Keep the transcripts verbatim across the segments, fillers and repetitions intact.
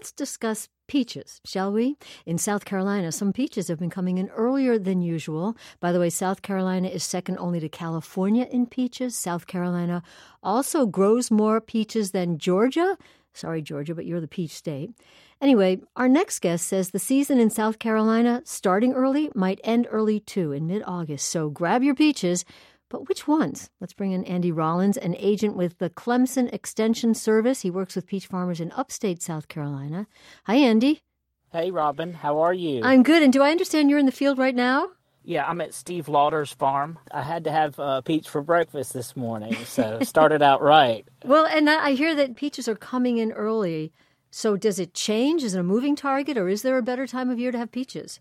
let's discuss peaches, shall we? In South Carolina, some peaches have been coming in earlier than usual. By the way, South Carolina is second only to California in peaches. South Carolina also grows more peaches than Georgia. Sorry, Georgia, but you're the peach state. Anyway, our next guest says the season in South Carolina, starting early, might end early too, in mid-August. So grab your peaches. But which ones? Let's bring in Andy Rollins, an agent with the Clemson Extension Service. He works with peach farmers in upstate South Carolina. Hi, Andy. Hey, Robin. How are you? I'm good. And do I understand you're in the field right now? Yeah, I'm at Steve Lauder's farm. I had to have uh, peach for breakfast this morning, so started out right. Well, and I hear that peaches are coming in early. So does it change? Is it a moving target, or is there a better time of year to have peaches?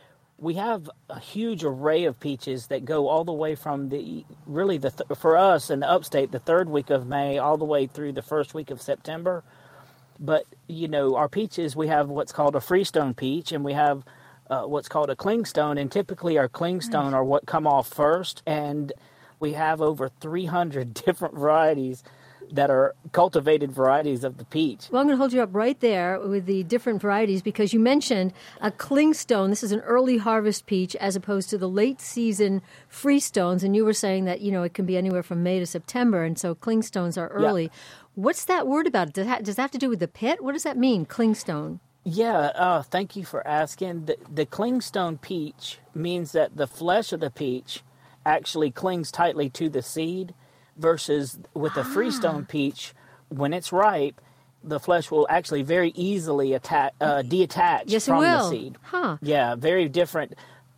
We have a huge array of peaches that go all the way from the, really, the th- for us in the upstate, the third week of May, all the way through the first week of September. But, you know, our peaches, we have what's called a freestone peach, and we have uh, what's called a clingstone. And typically our clingstone nice. are what come off first. And we have over three hundred different varieties that are cultivated varieties of the peach. Well, I'm going to hold you up right there with the different varieties because you mentioned a clingstone. This is an early harvest peach as opposed to the late season freestones. And you were saying that, you know, it can be anywhere from May to September. And so clingstones are early. Yeah. What's that word about? Does that, does that have to do with the pit? What does that mean, clingstone? Yeah, uh, thank you for asking. The, the clingstone peach means that the flesh of the peach actually clings tightly to the seed. Versus with a freestone ah. peach, when it's ripe, the flesh will actually very easily attack, uh, detach yes, from it will. the seed. Huh. Yeah, very different.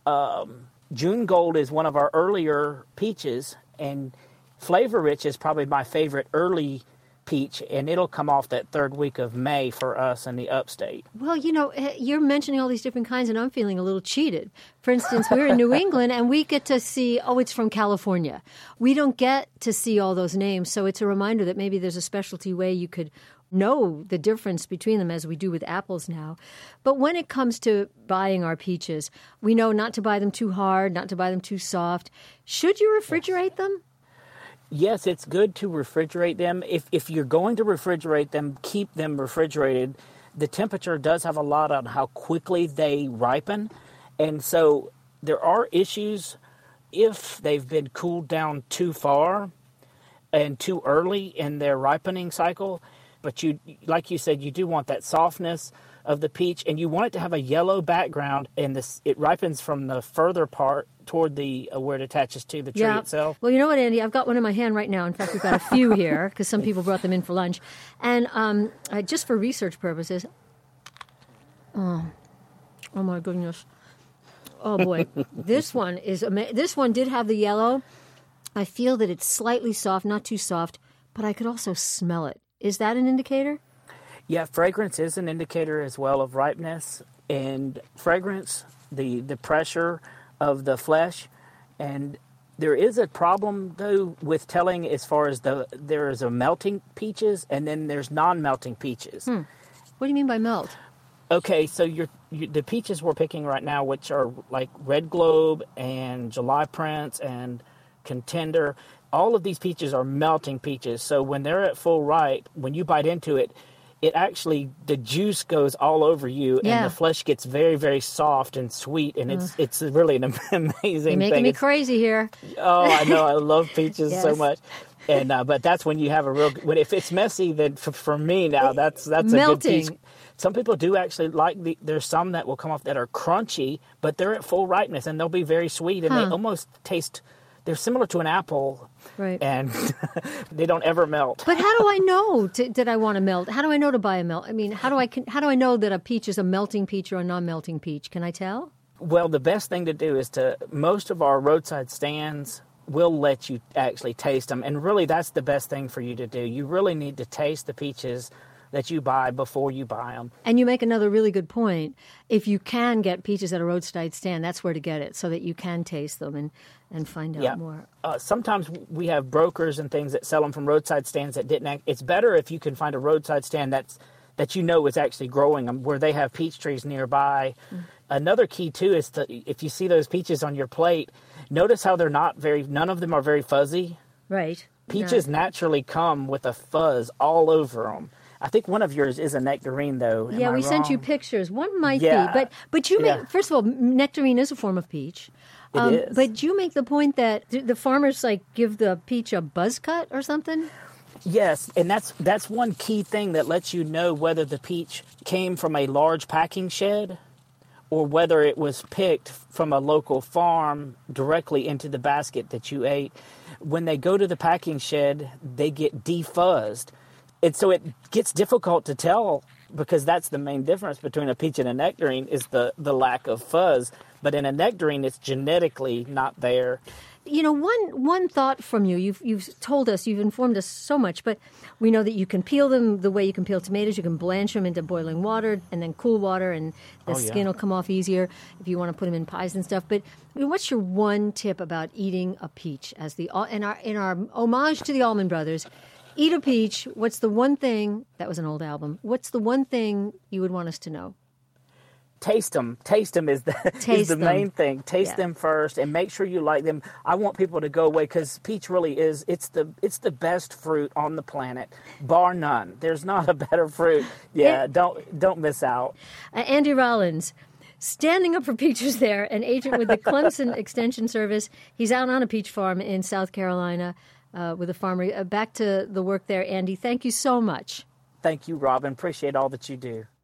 Um, June Gold is one of our earlier peaches, and Flavor Rich is probably my favorite early peach, and it'll come off that third week of May for us in the upstate. Well, you know, you're mentioning all these different kinds, and I'm feeling a little cheated. For instance, we're in New England, and we get to see, oh, it's from California. We don't get to see all those names, so it's a reminder that maybe there's a specialty way you could know the difference between them as we do with apples now. But when it comes to buying our peaches, we know not to buy them too hard, not to buy them too soft. Should you refrigerate yes. them? Yes, it's good to refrigerate them. If if you're going to refrigerate them, keep them refrigerated. The temperature does have a lot on how quickly they ripen. And so there are issues if they've been cooled down too far and too early in their ripening cycle. But you, like you said, you do want that softness of the peach, and you want it to have a yellow background, and this it ripens from the further part toward the uh, where it attaches to the tree yeah. itself. Well, you know what, Andy? I've got one in my hand right now. In fact, we've got a few here because some people brought them in for lunch. And um, uh, just for research purposes, oh, oh my goodness. Oh, boy. This one is ama- this one did have the yellow. I feel that it's slightly soft, not too soft, but I could also smell it. Is that an indicator? Yeah, fragrance is an indicator as well of ripeness. And fragrance, the, the pressure of the flesh. And there is a problem, though, with telling as far as the there is a melting peaches and then there's non-melting peaches. Hmm. What do you mean by melt? Okay, so you're, you, the peaches we're picking right now, which are like Red Globe and July Prince and Contender, all of these peaches are melting peaches. So when they're at full ripe, when you bite into it, it actually, the juice goes all over you, yeah. and the flesh gets very, very soft and sweet, and it's mm. it's really an amazing thing. You're making thing. me It's, crazy here. Oh, I know. I love peaches yes. so much. And uh, but that's when you have a real. When if it's messy, then for, for me now, that's that's Melting. a good peach. Some people do actually like the. There's some that will come off that are crunchy, but they're at full ripeness, and they'll be very sweet, and huh. they almost taste. They're similar to an apple, right? And they don't ever melt. But how do I know to, that I want to melt? How do I know to buy a melt? I mean, how do I how do I know that a peach is a melting peach or a non-melting peach? Can I tell? Well, the best thing to do is to most of our roadside stands will let you actually taste them, and really that's the best thing for you to do. You really need to taste the peaches that you buy before you buy them. And you make another really good point. If you can get peaches at a roadside stand, that's where to get it so that you can taste them and, and find out yeah. more. Uh, sometimes we have brokers and things that sell them from roadside stands that didn't act. It's better if you can find a roadside stand that's that you know is actually growing them, where they have peach trees nearby. Mm. Another key, too, is to, if you see those peaches on your plate, notice how they're not very, none of them are very fuzzy. Right. Peaches no. naturally come with a fuzz all over them. I think one of yours is a nectarine, though. Am yeah, I we wrong? sent you pictures. One might Yeah. be, but but you make Yeah. first of all, nectarine is a form of peach. It is. But you make the point that do the farmers like give the peach a buzz cut or something. Yes, and that's that's one key thing that lets you know whether the peach came from a large packing shed or whether it was picked from a local farm directly into the basket that you ate. When they go to the packing shed, they get defuzzed. And so it gets difficult to tell because that's the main difference between a peach and a nectarine is the, the lack of fuzz. But in a nectarine, it's genetically not there. You know, one one thought from you, you've you've told us, you've informed us so much, but we know that you can peel them the way you can peel tomatoes. You can blanch them into boiling water and then cool water, and the Oh, yeah. skin will come off easier if you want to put them in pies and stuff. But I mean, what's your one tip about eating a peach? As the in our in our homage to the Allman Brothers, eat a peach. What's the one thing that was an old album? What's the one thing you would want us to know? Taste them. Taste them is the, is Taste the them. main thing. Taste Yeah. them first and make sure you like them. I want people to go away because peach really is, it's the it's the best fruit on the planet, bar none. There's not a better fruit. Yeah, don't don't miss out. Uh, Andy Rollins, standing up for peaches there, an agent with the Clemson Extension Service. He's out on a peach farm in South Carolina uh, with a farmer. Uh, back to the work there, Andy. Thank you so much. Thank you, Robin. Appreciate all that you do.